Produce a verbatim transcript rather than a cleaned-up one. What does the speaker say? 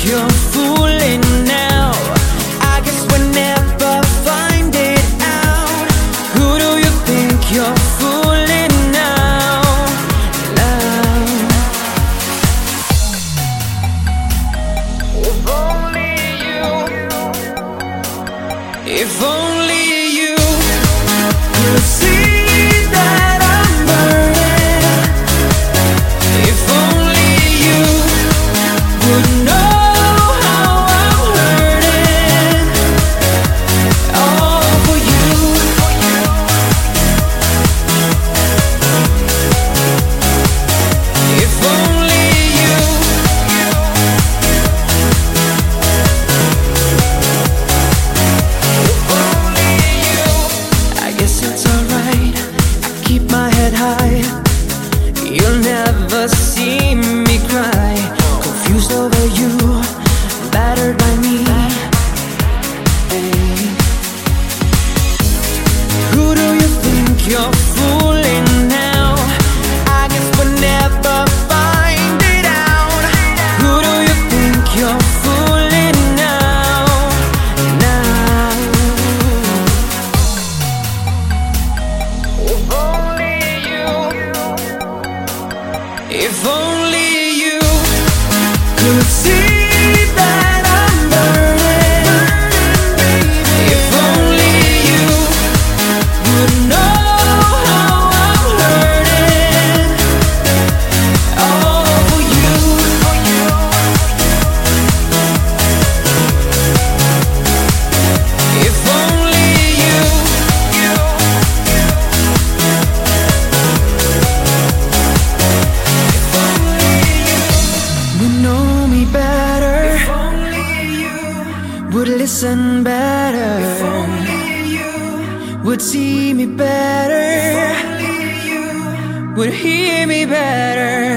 think you're fooling now? I guess we'll never find it out. Who do you think you're fooling now? Love. If only you, if only you could see that I'm burning. If only you would know how I'm hurting. All for you. If only you. If only you. I guess it's alright. I keep my head high. You'll never see me cry. Confused over you, battered by me. Hey. Who do you think you're fooling now? I guess we'll never find it out. Who do you think you're fooling now? Now. If only you, if only you could see that I'm burning. If only you would know how I'm hurting. All for you. If only you. If only you would know me better. If only you would listen better. If only you would see me better. If only you would hear me better.